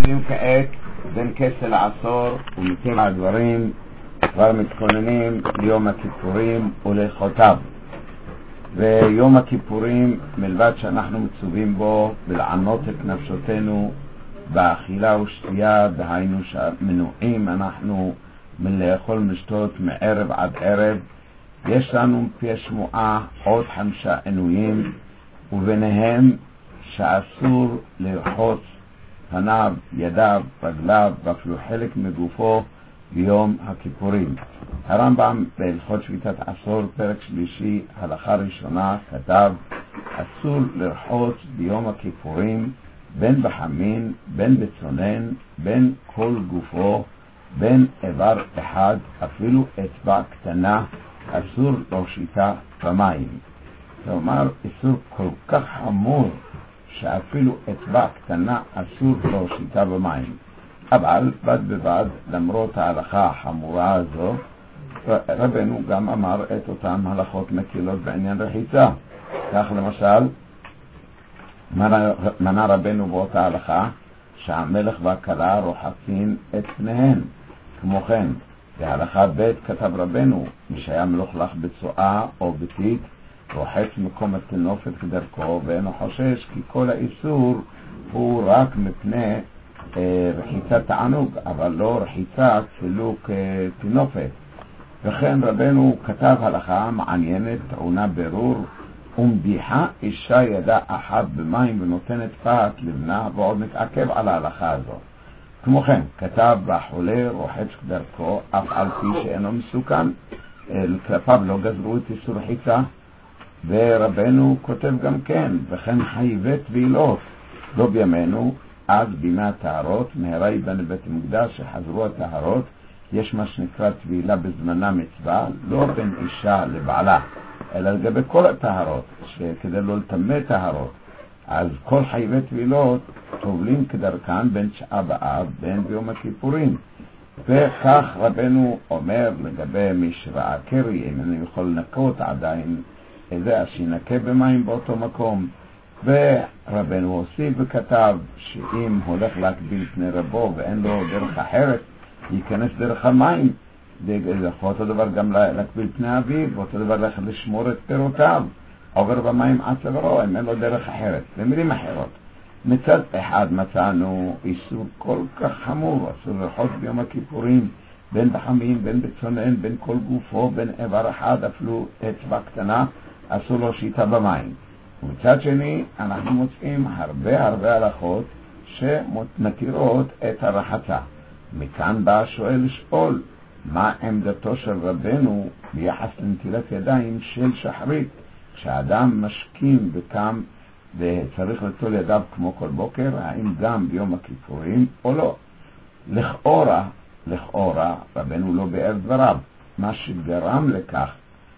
עומדים כעת בין כסל העשור, ומטבע הדברים כבר מתכוננים ליום הכיפורים ולהלכותיו. ויום הכיפורים, מלבד שאנחנו מצווים בו ולענות את נפשותנו באכילה ושתייה, דהיינו שמנועים אנחנו מלאכול משתות מערב עד ערב, יש לנו מפי השמועה עוד 5 עינויים, וביניהם שאסור לרחוץ פניו, ידיו, רגליו ואפילו חלק מגופו ביום הכיפורים. הרמב"ם בהלכות שביתת עשור פרק שלישי הלכה ראשונה כתב: אסור לרחוץ ביום הכיפורים בין בחמין, בין בצונן, בין כל גופו, בין איבר אחד, אפילו אצבע קטנה אסור להושיטה במים. כלומר, איסור כל כך חמור שאפילו אצבע קטנה אסור להושיטה במים. אבל בד בבד, למרות ההלכה החמורה הזו, רבנו גם אמר את אותן הלכות מקילות בעניין רחיצה. כך למשל, מנה רבנו באותה הלכה שהמלך והכלה רוחצים את פניהם. כמו כן, בהלכה ב' כתב רבנו, מי שהיה מלוכלך בצואה או בתית, רוחץ מקום התינופת כדרכו, ואינו חושש, כי כל האיסור הוא רק מפני רחיצת תענוג, אבל לא רחיצה סילוק תינופת. וכן רבנו כתב הלכה מעניינת, טעונה ברור: ומדיחה אישה ידה אחת במים ונותנת פת לבנה, ועוד מתעכב על ההלכה הזו. כמו כן, כתב בחולה רוחץ כדרכו, אף על פי שאינו מסוכן, כלפיו לא גזרו את איסור רחיצה. ורבנו כותב גם כן: וכן חייבי טבילות, לא בימינו, אז בימי הטהרות, מהרה ייבנה בית המקדש שחזרו הטהרות, יש מה שנקרא טבילה בזמנה מצווה, לא בין אישה לבעלה, אלא לגבי כל הטהרות, כדי לא לטמא טהרות. אז כל חייבי טבילות טובלים כדרכן בין 9 באב בין ביום הכיפורים. וכך רבנו אומר לגבי מי שראה קרי, אם אני יכול לנקות עדיין איזה, אז שינקה במים באותו מקום. ורבנו הוסיף וכתב שאם הולך להקביל פני רבו ואין לו דרך אחרת, ייכנס דרך המים. אותו דבר גם להקביל פני אביו, ואותו דבר ללכת לשמור את פירותיו, עובר במים עד צווארו, אם אין לו דרך אחרת. במילים אחרות, מצד אחד מצאנו איסור כל כך חמור, אסור לרחוץ ביום הכיפורים בין בחמין, בין בצונן, בין כל גופו, בין איבר אחד, אפילו אצבע קטנה אסור להושיטה במים. ומצד שני אנחנו מוצאים הרבה הלכות שמתירות את הרחצה. מכאן בא השואל לשאול, מה עמדתו של רבנו ביחס לנטילת ידיים של שחרית, כשאדם משכים וקם וצריך לטול ידיו כמו כל בוקר, האם גם ביום הכיפורים או לא? לכאורה רבנו לא באר דבריו, מה שגרם לכך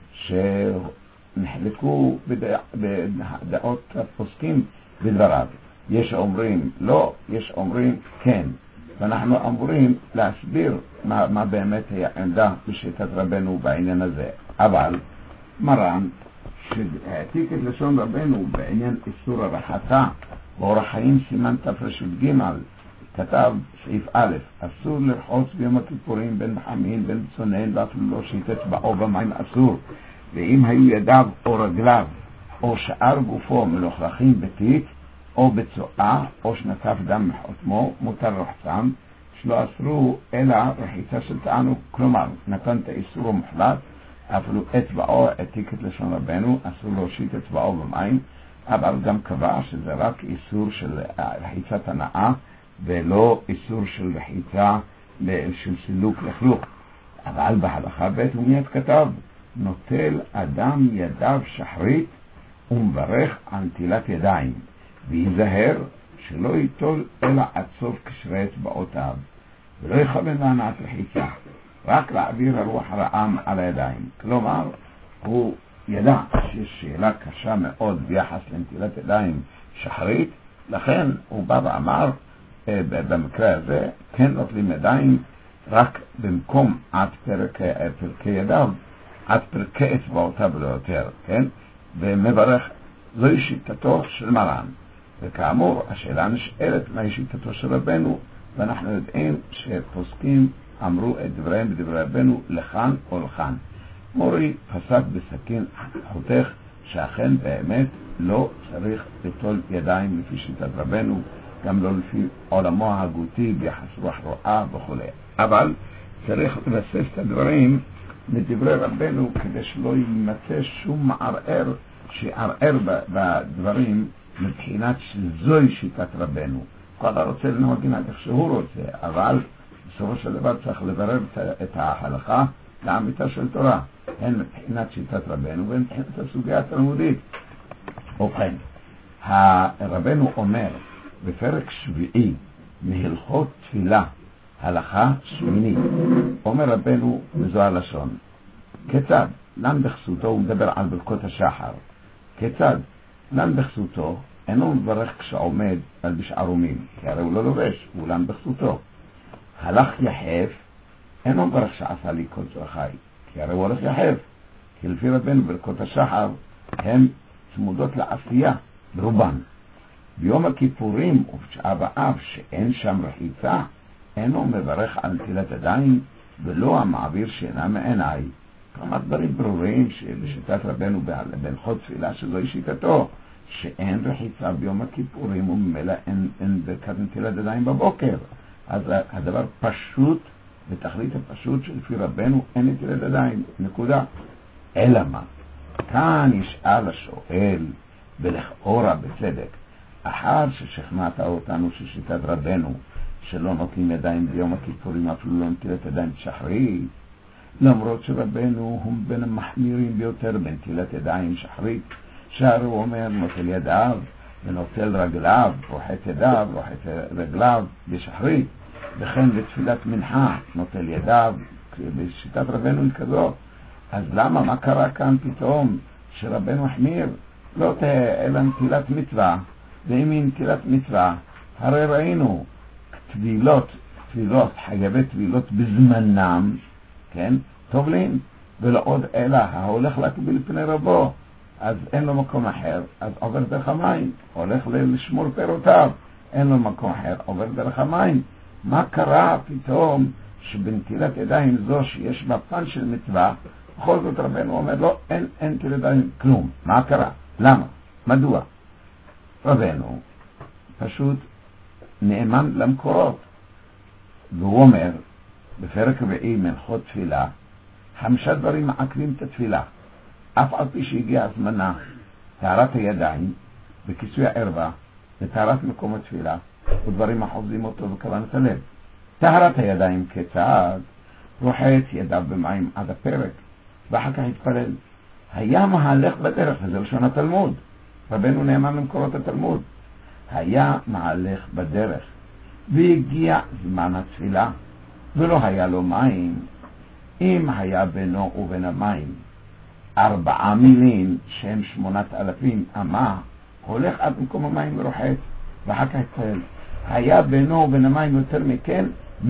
שנחלקו בדעות הפוסקים בדבריו. יש אומרים לא, יש אומרים כן, ואנחנו אמורים להסביר מה באמת היה העמדה בשיטת רבנו בעניין הזה. אבל מרן שהעתיק את לשון רבנו בעניין איסור הרחצה באורח חיים סימן תר"ג, כתב סעיף א', אסור לרחוץ ביום הכיפורים בין בחמין, בין בצונן, ואפילו לא להושיט אצבעו במים אסור. ואם היו ידיו או רגליו או שאר גופו מלוכלכים בתית או בצואה או שנקף דם מחותמו, מותר רחצם, שלא אסרו אלא רחיצה של תענוג. כלומר, נתן את האיסור המוחלט, אפילו אצבעו, העתיק את לשון רבנו, אסור להושיט אצבעו במים, אבל גם קבע שזה רק איסור של רחיצת הנאה, ולא איסור של רחיצה של סילוק לכלוך. אבל בהלכה ב' הוא מיד כתב: נוטל אדם ידיו שחרית ומברך על נטילת ידיים, ויזהר שלא ייטול אלא עד סוף קשרי אצבעותיו, ולא יכוון להנעת רחיצה, רק להעביר הרוח הרעה על הידיים. כלומר, הוא ידע שיש שאלה קשה מאוד ביחס לנטילת ידיים שחרית, לכן הוא בא ואמר במקרה הזה כן נוטלים ידיים רק במקום עד פרקי ידיו, עד פרקי אצבעותיו ולא יותר, כן? ומברך. זוהי שיטתו של מרן. וכאמור, השאלה נשאלת מהי שיטתו של רבנו, ואנחנו יודעים שפוסקים אמרו את דבריהם בדברי רבנו לכאן או לכאן. מורי פסק בסכין חותך שאכן באמת לא צריך לטול ידיים לפי שיטת רבנו, גם לא לפי עולמו ההגותי ביחס רוח רואה וכו'. אבל צריך לבסס את הדברים מדברי רבנו כדי שלא יימצא שום מערער שיערער בדברים מבחינת שזוהי שיטת רבנו. כל הרוצה לנהוג איך שהוא רוצה, אבל בסופו של דבר צריך לברר את ההלכה לאמיתה של תורה, הן מבחינת שיטת רבנו והן מבחינת הסוגיה התלמודית. ובכן, רבנו אומר בפרק שביעי מהלכות תפילה, הלכה שמינית, אומר רבנו בזו הלשון, כיצד? לן בחסותו, הוא מדבר על ברכות השחר, כיצד? לן בחסותו אינו מברך כשעומד על בשערומים, כי הרי הוא לא לובש, הוא לן בחסותו. הלך יחף, אינו מברך שעשה לי כל צרכי, כי הרי הוא הולך יחף, כי לפי רבנו ברכות השחר הן צמודות לעשייה ברובן. ביום הכיפורים ובתשעה באב שאין שם רחיצה, אינו מברך על נטילת ידיים ולא המעביר שינה מעיניי. כמה דברים ברורים שבשיטת רבנו בהלכות תפילה שזוהי שיטתו, שאין רחיצה ביום הכיפורים וממילא אין ברכת נטילת ידיים בבוקר. אז הדבר פשוט, בתכלית הפשוט שלפי רבנו אין נטילת ידיים, נקודה. אלא מה? כאן ישאל השואל ולכאורה בצדק, אחר ששכנעת אותנו ששיטת רבנו שלא נוטלים ידיים ביום הכיפורים, אפילו לא נטילת ידיים שחרית, למרות שרבנו הוא בין המחמירים ביותר בנטילת ידיים שחרית, שהרי הוא אומר נוטל ידיו ונוטל רגליו, רוחץ ידיו, רוחץ רגליו בשחרית, וכן בתפילת מנחה נוטל ידיו, בשיטת רבנו היא כזאת. אז למה, מה קרה כאן פתאום שרבנו החמיר? לא תהיה אלא נטילת מצווה, ואם היא נטילת מצווה, הרי ראינו טבילות, חייבי טבילות בזמנם, כן, טובלים, ולא עוד אלא ההולך להקביל פני רבו, אז אין לו מקום אחר, אז עובר דרך המים, הולך לשמור פירותיו, אין לו מקום אחר, עובר דרך המים. מה קרה פתאום שבנטילת ידיים זו שיש בה פן של מצווה, בכל זאת רבנו אומר לא, אין נטילת ידיים כלום. מה קרה? למה? מדוע? רבנו פשוט נאמן למקורות, והוא אומר בפרק רביעי מהלכות תפילה, 5 דברים מעכבים את התפילה, אף על פי שהגיע הזמנה, טהרת הידיים וכיסוי הערווה וטהרת מקום התפילה ודברים החובזים אותו בכוונת הלב. טהרת הידיים כיצד? רוחץ ידיו במים עד הפרק ואחר כך התפלל. היה מהלך בדרך, וזה לשון התלמוד, רבנו נאמן למקורות התלמוד, היה מהלך בדרך והגיע זמן התפילה ולא היה לו מים, אם היה בינו ובין המים 4 מילים שהם 8,000 אמה, הולך עד מקום המים ורוחץ ואחר כך התפלל. היה בינו ובין המים יותר מכן,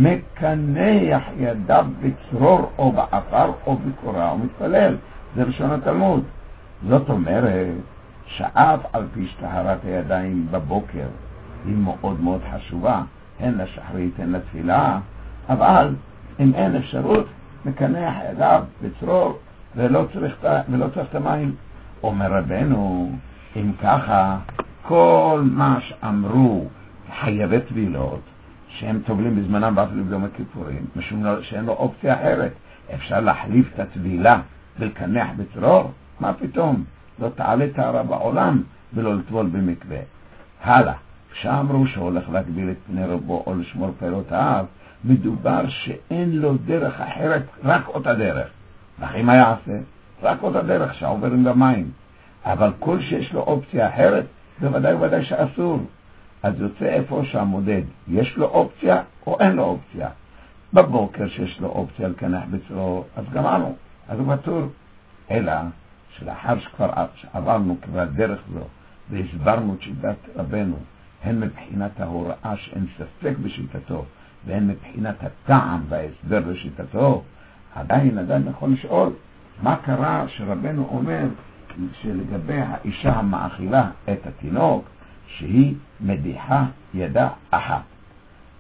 מקנח ידיו בצרור או באפר או בקורה ומתפלל. זה לשון התלמוד. זאת אומרת שאף על פי שטהרת הידיים בבוקר היא מאוד מאוד חשובה, הן לשחרית הן לתפילה, אבל אם אין אפשרות מקנח ידיו בצרור ולא צריך את המים. אומר רבנו, אם ככה כל מה שאמרו חייבי טבילות שהם טובלים בזמנם ואפילו ביום הכיפורים, משום שאין לו אופציה אחרת, אפשר להחליף את הטבילה ולקנח בצרור? מה פתאום? לא תעלה טהרה בעולם ולא לטבול במקווה. הלאה, כשאמרו שהולך להגביל את פני רבו או לשמור פירותיו, מדובר שאין לו דרך אחרת, רק אותה דרך. לכן מה יעשה? רק אותה דרך שעוברים במים. אבל כל שיש לו אופציה אחרת, בוודאי שאסור. אז יוצא איפה שהמודד, יש לו אופציה או אין לו אופציה. בבוקר שיש לו אופציה לקנח בצרור, אז גמרנו, אז הוא פטור. אלא שלאחר שכבר עברנו כברת דרך זו, והסברנו את שיטת רבנו, הן מבחינת ההוראה שאין ספק בשיטתו, והן מבחינת הטעם וההסבר בשיטתו, עדיין יכול לשאול, מה קרה שרבנו אומר שלגבי האישה המאכילה את התינוק, שהיא מדיחה ידה אחת.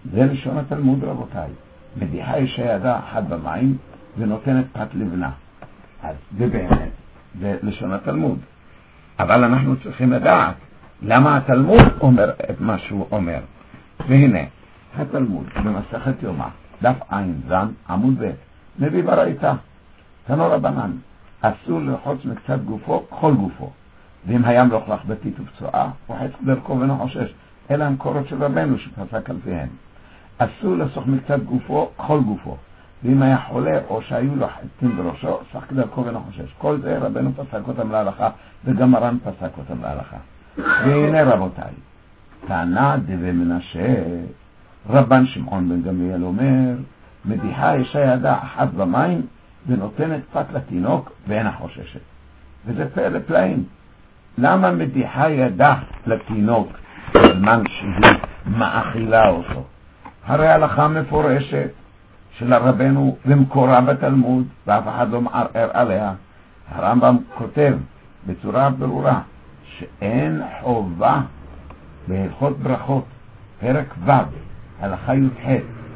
זה לשון התלמוד רבותיי. מדיחה אישה ידה אחת במים ונותנת פת לבנה. אז זה באמת, זה לשון התלמוד. אבל אנחנו צריכים לדעת למה התלמוד אומר את מה שהוא אומר. והנה, התלמוד במסכת יומא, דף עין זן, עמוד ב', מביא ברייתא, תנו רבנן, אסור לרחוץ מקצת גופו, כל גופו. ואם היה מלוכלך בתית ופצועה, הוא חץ דרכו ואינו חושש, אלה המקורות של רבנו שפסק על פיהם. אסור לסוך מקצת גופו, כל גופו. ואם היה חולה או שהיו לו חטים בראשו, שח דרכו ואינו חושש. כל זה רבנו פסק אותם להלכה, וגם מרן פסק אותם להלכה. והנה רבותיי, טענה דבי מנשה, רבן שמעון בן גמליאל אומר, מדיחה אישה ידה אחת במים ונותנת פת לתינוק ואינה חוששת. וזה פלא פלאים. למה מדיחה ידה לתינוק בזמן שהיא מאכילה אותו? הרי הלכה מפורשת של הרבנו ומקורה בתלמוד, ואף אחד לא מערער עליה. הרמב"ם כותב בצורה ברורה שאין חובה בהלכות ברכות, פרק ו', הלכה י"ח,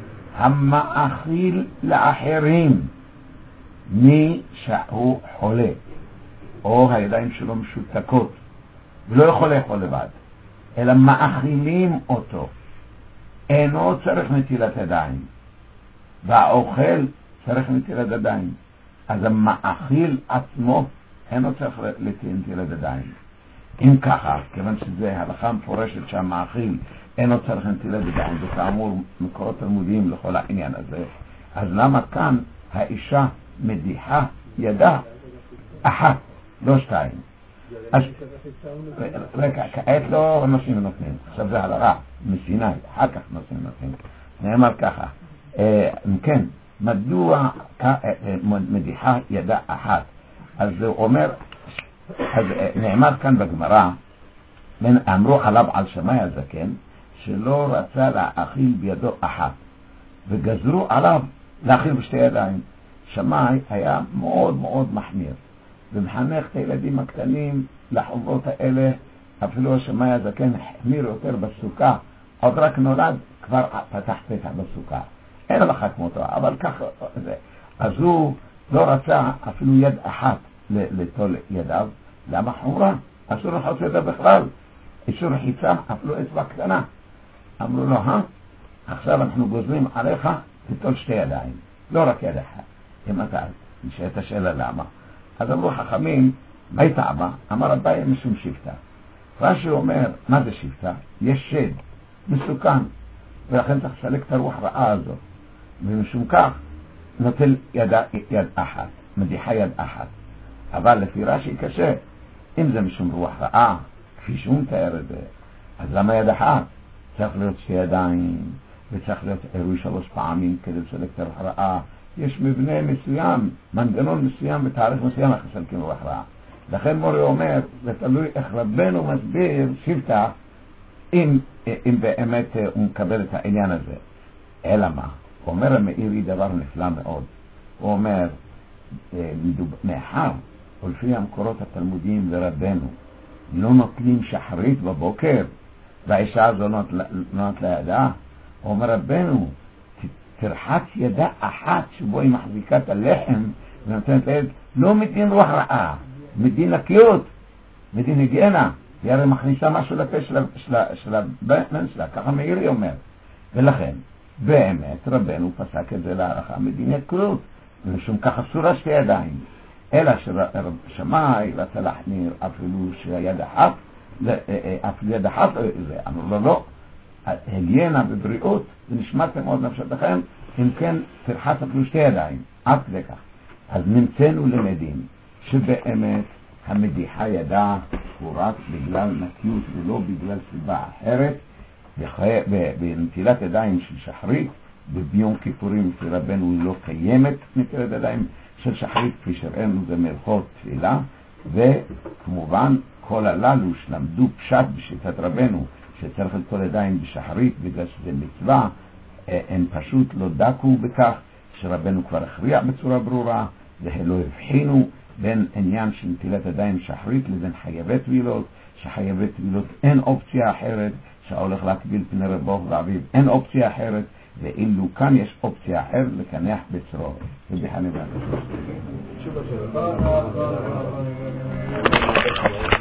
המאכיל לאחרים מי שהוא חולה או הידיים שלו משותקות ולא יכול לאכול לבד, אלא מאכילים אותו, אינו צריך נטילת ידיים, והאוכל צריך נטילת ידיים. אז המאכיל עצמו אינו צריך נטילת ידיים. אם ככה, כיוון שזה הלכה מפורשת שהמאכיל אינו צריך נטילת ידיים, וכאמור מקורות תלמודיים לכל העניין הזה, אז למה כאן האישה מדיחה ידה אחת, לא שתיים? אז רגע, כעת לא נושאים ונותנים, עכשיו זה הלכה מסיני, אחר כך נושאים ונותנים. נאמר ככה, כן, מדוע מדיחה ידה אחת? אז זה אומר, אז נאמר כאן בגמרא, אמרו עליו על שמאי הזקן שלא רצה להאכיל בידו אחת, וגזרו עליו להאכיל בשתי ידיים. שמאי היה מאוד מאוד מחמיר ומחנך את הילדים הקטנים לחובות האלה. אפילו השמאי הזקן החמיר יותר בסוכה, עוד רק נולד כבר פתח פתח בסוכה, אין לך כמותו, אבל ככה זה. אז הוא לא רצה אפילו יד אחת לטול ידיו. למה חומרה? אסור לחוץ ידיו בכלל, איסור רחיצה, אפילו אצבע קטנה. אמרו לו, עכשיו אנחנו גוזרים עליך לטול שתי ידיים, לא רק יד אחת. אם אתה נשאלת השאלה למה, אז אמרו חכמים, מה היא טעמה? אמר אביי משום שבטה. רש"י אומר, מה זה שבטה? יש שד מסוכן, ולכן צריך לסלק את הרוח רעה הזאת, ומשום כך נוטל יד אחת, מדיחה יד אחת. אבל לפי רש"י קשה, אם זה משום רוח רעה, כפי שהוא מתאר את זה, אז למה יד אחת? צריך להיות שתי ידיים, וצריך להיות עירוי 3 פעמים כדי לסלק את הרוח רעה. יש מבנה מסוים, מנגנון מסוים בתאריך מסוים איך לסלקים רוח רעה. לכן מורי אומר, זה תלוי איך רבנו מסביר שבטה, אם באמת הוא מקבל את העניין הזה. אלא מה? הוא אומר המאירי דבר נפלא מאוד. הוא אומר, מאחר, ולפי המקורות התלמודיים לרבנו, לא נוטלים שחרית בבוקר, והאישה הזו נוט לידה. הוא אומר רבנו, תרחץ ידה אחת שבו היא מחזיקה את הלחם ונותנת לילד, לא מדין רוח רעה, מדין נקיות, מדין היגיינה. היא הרי מכניסה משהו לפה של הבן שלה, ככה מאירי אומר. ולכן, באמת רבנו פסק את זה להלכה מדין נקיות, ומשום כך אסור שתי ידיים. אלא שמאי רצה להחמיר אפילו שיד אחת, אפילו יד אחת זה, אמרו לו לא. היגיינה ובריאות זה נשמעתם מאוד נפשתכם, אם כן תרחץ אפילו שתי ידיים, עד כדי כך. אז נמצאנו למדים שבאמת המדיחה ידה הוא רק בגלל נקיות ולא בגלל סיבה אחרת. בנטילת ידיים של שחרית ביום כיפורים לפי רבנו לא קיימת נטילת ידיים של שחרית כפי שראינו במלכות תפילה. וכמובן כל הללו שלמדו פשט בשיטת רבנו שצריך לטול ידיים בשחרית בגלל שזה מצווה, הם פשוט לא דקו בכך שרבנו כבר הכריע בצורה ברורה, ולא הבחינו בין עניין של נטילת ידיים שחרית לבין חייבי טבילות, שחייבי טבילות אין אופציה אחרת, שהולך להקביל פני רבו ואביו אין אופציה אחרת, ואילו כאן יש אופציה אחרת לקנח בצרור. ובחני